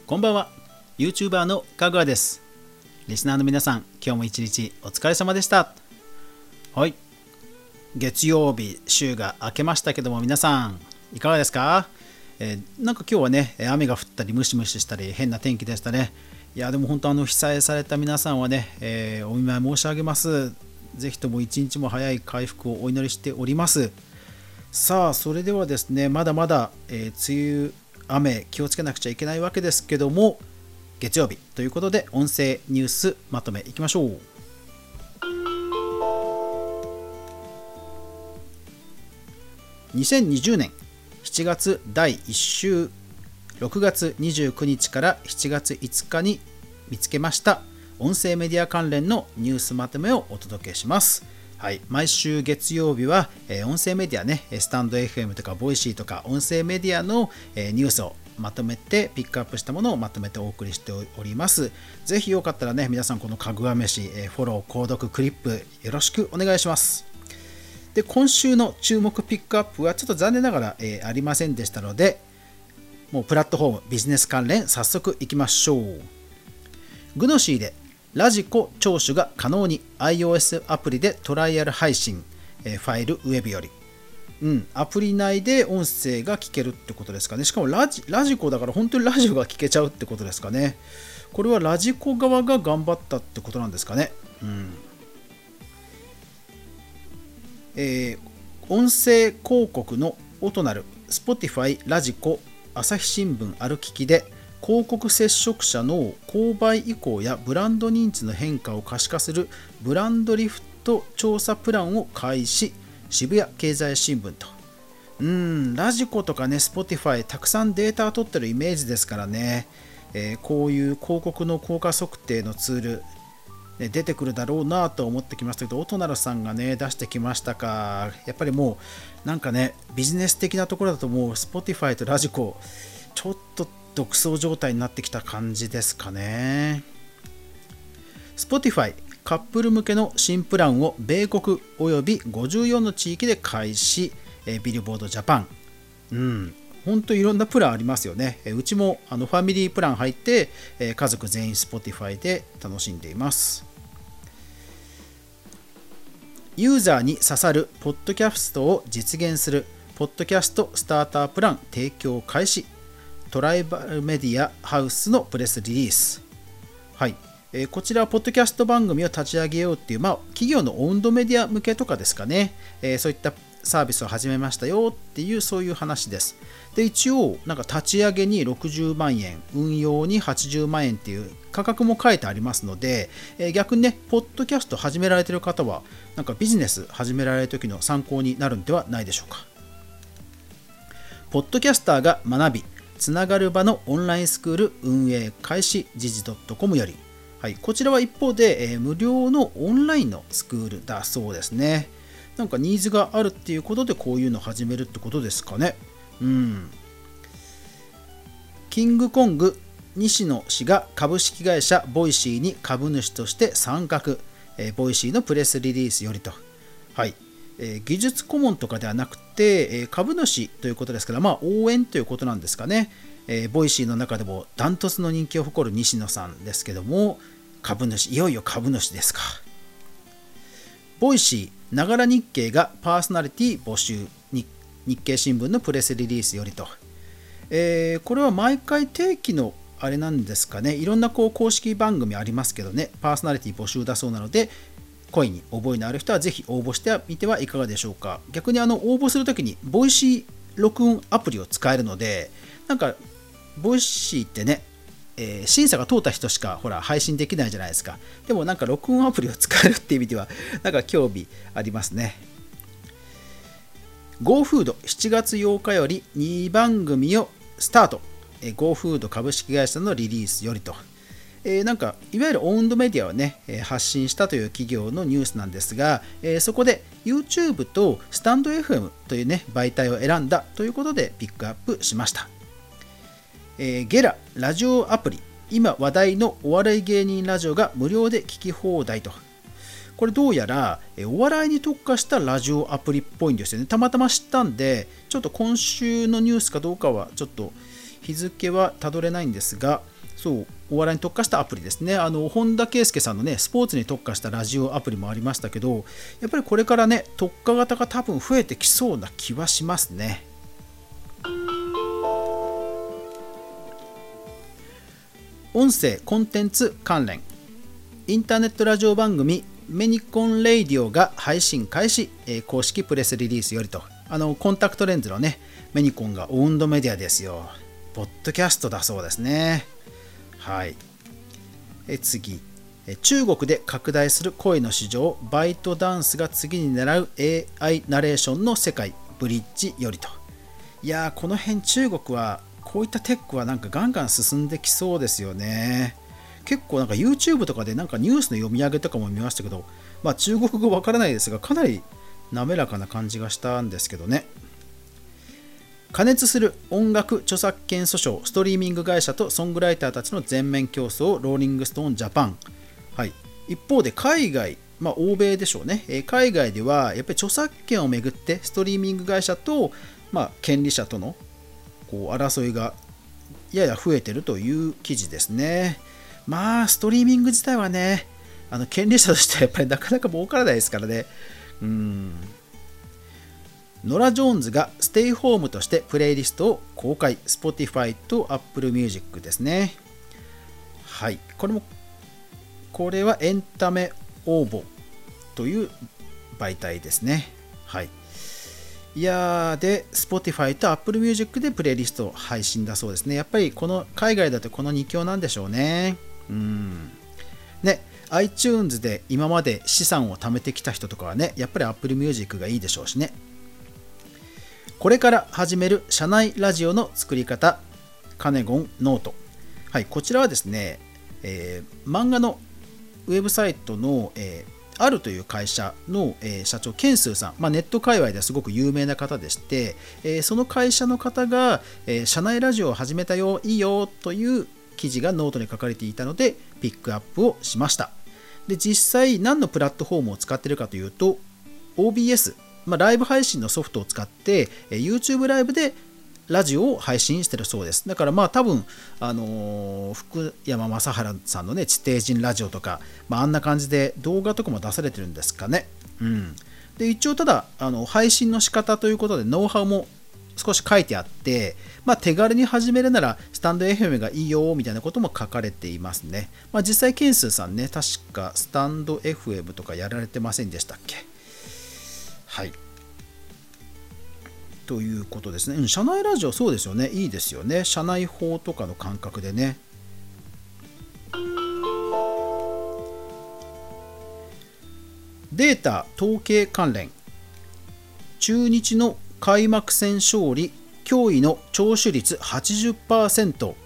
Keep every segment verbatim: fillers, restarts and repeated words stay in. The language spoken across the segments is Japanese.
こんばんは。 YouTuber のかぐわです。リスナーの皆さん、今日も一日お疲れ様でした。はい、月曜日、週が明けましたけども、皆さんいかがですか？えー、なんか今日はね、雨が降ったりムシムシしたり変な天気でしたね。いやでも本当あの被災された皆さんはね、えー、お見舞い申し上げます。ぜひとも一日も早い回復をお祈りしております。さあそれではですね、まだまだ、えー、梅雨雨気をつけなくちゃいけないわけですけども、月曜日ということで音声ニュースまとめいきましょう。にせんにじゅうねんしちがつだいいっ週、ろくがつにじゅうくにちからしちがついつかに見つけました音声メディア関連のニュースまとめをお届けします。はい、毎週月曜日は、えー、音声メディアね、スタンド エフエム とかボイシーとか音声メディアの、えー、ニュースをまとめてピックアップしたものをまとめてお送りしております。ぜひよかったらね、皆さんこのかぐわ飯、えー、フォロー、購読、クリップよろしくお願いします。で、今週の注目ピックアップはちょっと残念ながら、えー、ありませんでしたので、もうプラットフォームビジネス関連早速いきましょう。グノシーでラジコ聴取が可能に iOS アプリでトライアル配信、ファイルウェブより、うん、アプリ内で音声が聞けるってことですかね。しかもラジ、ラジコだから本当にラジオが聞けちゃうってことですかね。これはラジコ側が頑張ったってことなんですかね。うんえー、音声広告の音なる Spotify、ラジコ、朝日新聞、ある聞きで広告接触者の購買意向やブランド認知の変化を可視化するブランドリフト調査プランを開始。渋谷経済新聞と。うーん、ラジコとかね、Spotify たくさんデータを取ってるイメージですからね、えー、こういう広告の効果測定のツール、ね、出てくるだろうなと思ってきましたけど、音なるさんがね出してきましたか。やっぱりもうなんかね、ビジネス的なところだともう Spotify とラジコちょっと独走状態になってきた感じですかね。 Spotify カップル向けの新プランを米国およびごじゅうよんの地域で開始。ビルボードジャパン、うん本当いろんなプランありますよね。うちもあのファミリープラン入って家族全員 Spotify で楽しんでいます。ユーザーに刺さるポッドキャストを実現するポッドキャストスタータープラン提供開始。トライバルメディアハウスのプレスリリース。はい、えー、こちらはポッドキャスト番組を立ち上げようっていう、まあ、企業のオウンドメディア向けとかですかね、えー、そういったサービスを始めましたよっていうそういう話です。で、一応なんか立ち上げにろくじゅうまんえん、運用にはちじゅうまんえんっていう価格も書いてありますので、えー、逆にね、ポッドキャスト始められている方はなんかビジネス始められる時の参考になるんではないでしょうか。ポッドキャスターが学びつながる場のオンラインスクール運営開始。時事 .com より、はい、こちらは一方で、えー、無料のオンラインのスクールだそうですね。なんかニーズがあるっていうことでこういうのを始めるってことですかね。うん。キングコング西野氏が株式会社ボイシーに株主として参画。えー、ボイシーのプレスリリースよりと。はい。えー、技術顧問とかではなくて、えー、株主ということですから、まあ応援ということなんですかね。えー、ボイシーの中でもダントツの人気を誇る西野さんですけども、株主、いよいよ株主ですか。ボイシーながら日経がパーソナリティ募集。日経新聞のプレスリリースよりと。えー、これは毎回定期のあれなんですかね。いろんなこう公式番組ありますけどね、パーソナリティ募集だそうなので、声に覚えのある人はぜひ応募してみてはいかがでしょうか。逆にあの応募するときにボイシー録音アプリを使えるので、なんかボイシーってね、えー、審査が通った人しかほら配信できないじゃないですか。でもなんか録音アプリを使えるっていう意味ではなんか興味ありますね。GoFood しちがつようかよりにばん組をスタート。えー、GoFood 株式会社のリリースよりと。えー、なんかいわゆるオウンドメディアをね、えー、発信したという企業のニュースなんですが、えー、そこで YouTube とスタンド エフエム というね媒体を選んだということでピックアップしました。えー、ゲララジオアプリ、今話題のお笑い芸人ラジオが無料で聞き放題と。これどうやらお笑いに特化したラジオアプリっぽいんですよね。たまたま知ったんで、ちょっと今週のニュースかどうかはちょっと日付はたどれないんですが、 そうお笑いに特化したアプリですね。あの本田圭佑さんのねスポーツに特化したラジオアプリもありましたけど、やっぱりこれからね特化型が多分増えてきそうな気はしますね。音声コンテンツ関連、インターネットラジオ番組メニコンレイディオが配信開始、えー、公式プレスリリースよりと、あのコンタクトレンズのねメニコンがオウンドメディアですよ。ポッドキャストだそうですね。はい。え次え、中国で拡大する声の市場、バイトダンスが次に狙う エーアイ ナレーションの世界、ブリッジよりと。いやー、この辺中国はこういったテックはなんかガンガン進んできそうですよね。結構なんか YouTube とかでなんかニュースの読み上げとかも見ましたけど、まあ中国語わからないですがかなり滑らかな感じがしたんですけどね。過熱する音楽著作権訴訟、ストリーミング会社とソングライターたちの全面競争、ローリングストーンジャパン。はい、一方で海外、まあ、欧米でしょうね、えー、海外ではやっぱり著作権をめぐってストリーミング会社と、まあ、権利者とのこう争いがやや増えているという記事ですね。まあストリーミング自体はね、あの権利者としてはやっぱりなかなか儲からないですからね。うーんノラ・ジョーンズがステイホームとしてプレイリストを公開、Spotify と Apple Music ですね。はい、これもこれはエンタメ応募という媒体ですね。はい。いやーで Spotify と Apple Music でプレイリスト配信だそうですね。やっぱりこの海外だとこのに強なんでしょうね。うんね、iTunes で今まで資産を貯めてきた人とかはね、やっぱり Apple Music がいいでしょうしね。これから始める社内ラジオの作り方、カネゴンノート。はい、こちらはですね、えー、漫画のウェブサイトの、えー、あるという会社の、えー、社長、ケンスーさん、まあ、ネット界隈ではすごく有名な方でして、えー、その会社の方が、えー、社内ラジオを始めたよ、いいよという記事がノートに書かれていたので、ピックアップをしました。で、実際何のプラットフォームを使っているかというと、オービーエス、まあ、ライブ配信のソフトを使って、えー、YouTube ライブでラジオを配信してるそうです。だからまあ多分、あのー、福山雅治さんのね、地底人ラジオとか、まあ、あんな感じで動画とかも出されてるんですかね。うん。で、一応ただ、あの配信の仕方ということでノウハウも少し書いてあって、まあ、手軽に始めるならスタンド エフエム がいいよみたいなことも書かれていますね。まあ、実際、ケンスーさんね、確かスタンド エフエム とかやられてませんでしたっけ。はい。ということですね。うん、社内ラジオそうですよね。いいですよね。社内法とかの感覚でね。データ統計関連。中日の開幕戦勝利、驚異の聴取率 はちじゅっパーセント。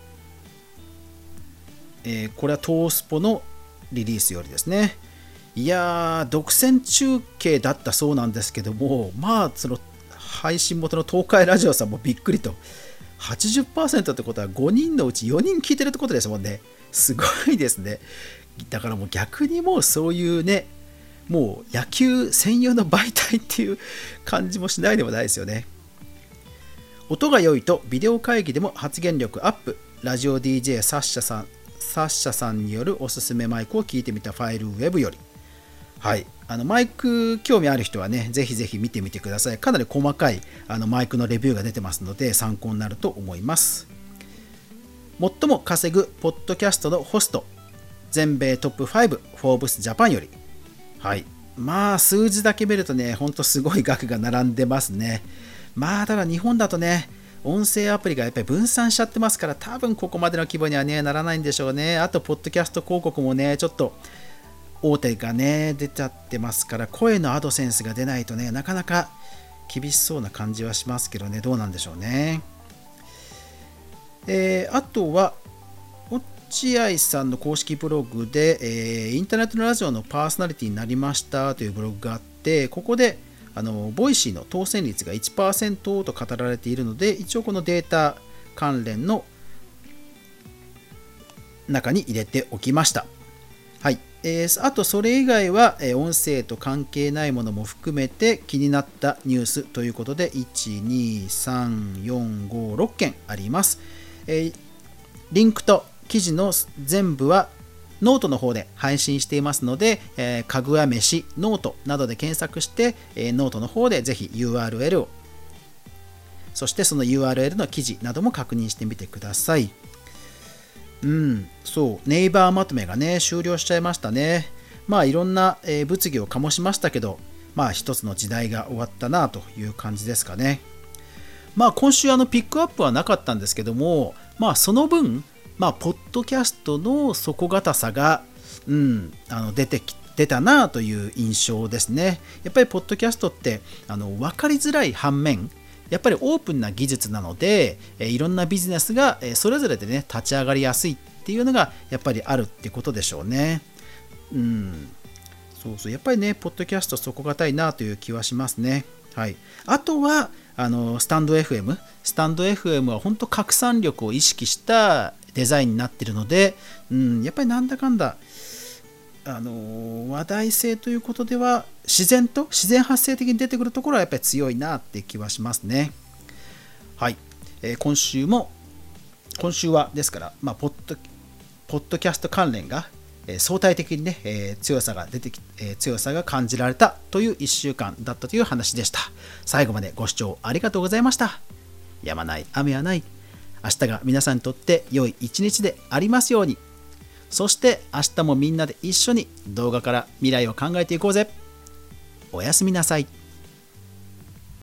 えー、これは東スポのリリースよりですね。いやー、独占中継だったそうなんですけども、まあ、その配信元の東海ラジオさんもびっくりと。はちじゅっパーセント ってことはごにんのうちよにん聞いてるってことですもんね。すごいですね。だからもう逆にもうそういうね、もう野球専用の媒体っていう感じもしないでもないですよね。音が良いとビデオ会議でも発言力アップ。ラジオ ディージェー サッシャさん、サッシャさんによるおすすめマイクを聞いてみたファイルウェブより。はい、あのマイク興味ある人はね、ぜひぜひ見てみてください。かなり細かいあのマイクのレビューが出てますので参考になると思います。最も稼ぐポッドキャストのホスト、全米トップご、フォーブスジャパンより。はい、まあ数字だけ見るとね、ほんとすごい額が並んでますね。まあただ日本だとね、音声アプリがやっぱり分散しちゃってますから、多分ここまでの規模にはねならないんでしょうね。あとポッドキャスト広告もね、ちょっと大手がね出ちゃってますから、声のアドセンスが出ないとね、なかなか厳しそうな感じはしますけどね、どうなんでしょうね。えー、あとは落合さんの公式ブログで、えー、インターネットのラジオのパーソナリティになりましたというブログがあって、ここであのボイシーの当選率が いちパーセント と語られているので、一応このデータ関連の中に入れておきました。はい、えー、あとそれ以外は、えー、音声と関係ないものも含めて気になったニュースということで、いち、に、さん、よん、ご、ろっけんあります。えー、リンクと記事の全部はノートの方で配信していますので、えー、かぐわ飯ノートなどで検索して、えー、ノートの方でぜひ ユーアールエル を、そしてその ユーアールエル の記事なども確認してみてください。うん、そう、ネイバーまとめがね、終了しちゃいましたね。まあいろんな、えー、物議を醸しましたけど、まあ一つの時代が終わったなという感じですかね。まあ今週あのピックアップはなかったんですけども、まあその分、まあポッドキャストの底堅さが、うん、あの出てき出たなという印象ですね。やっぱりポッドキャストってあの分かりづらい反面、やっぱりオープンな技術なので、えいろんなビジネスがそれぞれでね立ち上がりやすいっていうのがやっぱりあるってことでしょうね。うん、そうそう、やっぱりねポッドキャスト底堅いなという気はしますね。はい。あとはあのスタンド エフエム、スタンド エフエム は本当拡散力を意識したデザインになっているので、うん、やっぱりなんだかんだあの話題性ということでは自然と自然発生的に出てくるところはやっぱり強いなって気はしますね。はい、えー、今週も今週はですから、まあ、ポッドポッドキャスト関連が、えー、相対的にね、えー、強さが出てき、えー、強さが感じられたといういっしゅうかんだったという話でした。最後までご視聴ありがとうございました。やまない雨はない。明日が皆さんにとって良い一日でありますように。そして明日もみんなで一緒に動画から未来を考えていこうぜ。おやすみなさい。